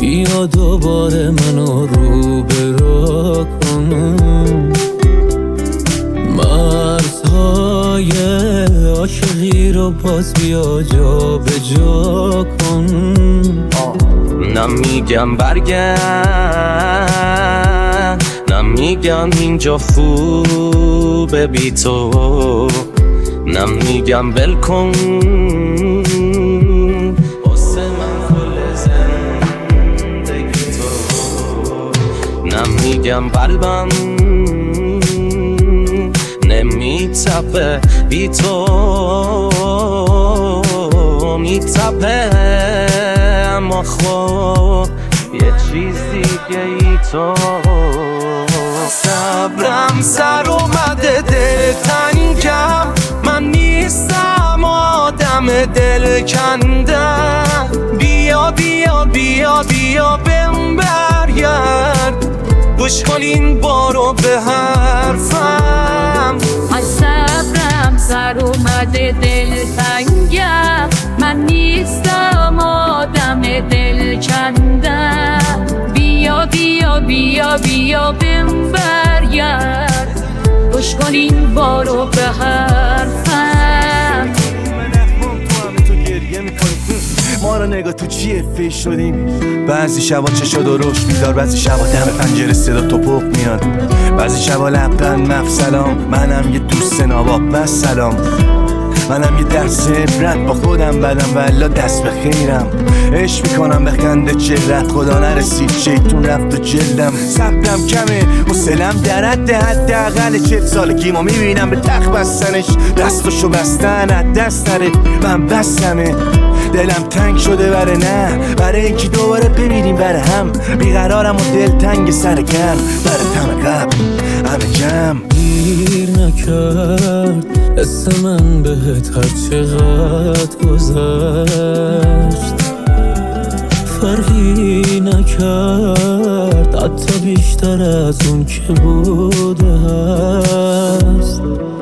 بیا دوباره منو روبرو کن، مرزهای عاشقی رو باز بیا جا به جا کن. نمیگم برگرد، نمیگم اینجا خوبه بی تو، نمیگم ول کن واسه من کل زندگی تو، نمیگم قلبم نمیتپه بی تو، میتپه اما خب یه چیز دیگه ای تو. صبرم سر اومده دل تنگم، من نیستم آدم دل کندم، بیا بیا بیا بیا بهم برگرد، گوش کن این بارو به حرفم. صبرم سر اومده دل تنگم، من نیستم آدم دل کندم، بیا بیا بیا بیا بهم برگرد، گوش کن این بارو به حرفم. ما رو نگاه تو چیه فیش شدیم، بعضی شبا چشا درشت بیدار، بعضی شبا دم پنجره صدا توپق میاد، بعضی شبا لبخند مف سلام، منم یه دوست ناباب و سلام، منم یه درس عبرت با خودم بدم والا دست به خیرم، عشق میکنم بخنده چهرت، خدا نرسید شیطون رفت تو جلدم، صبرم کمه حوصله‌ام در حد حداقل 40 سالگیمو میبینم به تخت بستنش، دستشو بستن از دست نره، من بستمه، دلم تنگ شده بره نه برای اینکه دوباره بمیریم بره هم، بیقرارم و دل تنگ سر گرم بره تم قبل همه جمع. گیر نکرد اسم من بهت هر چقدر گذشت، فرقی نکرد حتی بیشتر از اون که بوده هست،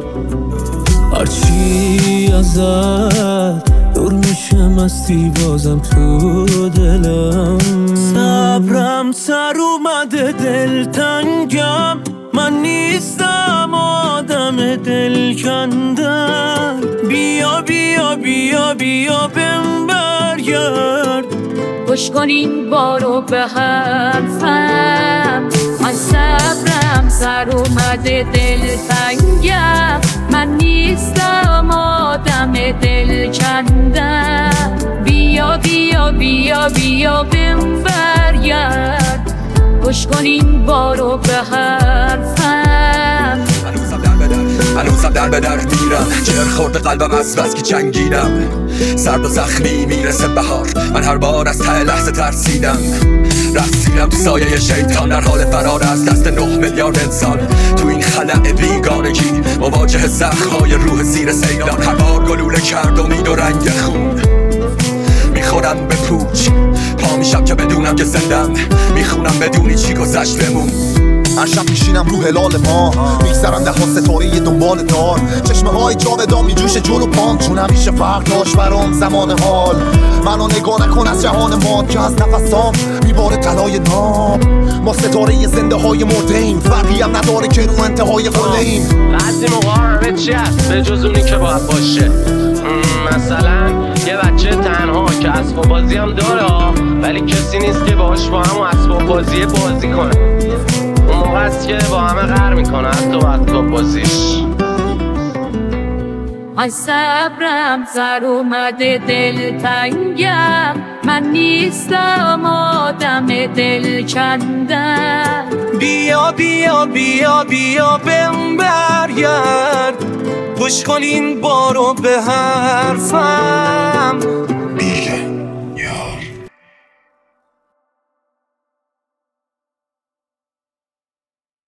هرچی ازت دور میشه مستی بازم تو دلم. صبرم سر اومده دل تنگم، من نیستم آدم دل کندم، بیا بیا بیا بیا بهم برگرد، گوش کن این بارو به حرفم. من صبرم سر اومده دل تنگم، من نیستم آدم دل کندم، بیا بیا بیا بیا بهم برگرد، گوش کن این بارو به حرفم. هنوزم در به در میرم، جر خورده قلبم از بس که جنگیدم، سرد و زخمی میرسه بهار، من هر بار از ته لحظه ترسیدم، رسیدم تو سایه شیطان در حال فرار از دست 9 میلیارد انسان، تو این خلأ بیگانگی مواجه زخم‌های روح زیر سیلان، هر بار گلوله کرد امید و رنگ خون، میخورم به پوچ پا میشم که بدونم که زندم، میخونم بدونی چی گذشت بمون. هر شب میشینم رو هلال ما، میگذرم 10 ستاره دنبال دار، چشمه های جاودان میجوشه جلو پام، چون همیشه فرق داشت برام زمان حال، منو نگاه نکن از جهان ما که از نفسام میباره طلای ناب، ما ستاره زنده های مرده‌ایم، فرقی هم نداره که رو انتهای قله‌ایم. بعضی موقع همه چی هست به جز اونی که باید باشه، مثلا یه بچه تنها که اسباب بازی هم داره ولی کسی نیست که باهاش با همون اسباب بازی کنه، اون موقع است که با همه قهر میکنه حتی با اسباب بازیش. من صبرم سر اومده دل تنگم، من نیستم آدم دل کندم، بیا بیا بیا بیا بهم برگرد، گوش کن این بارو به حرفم.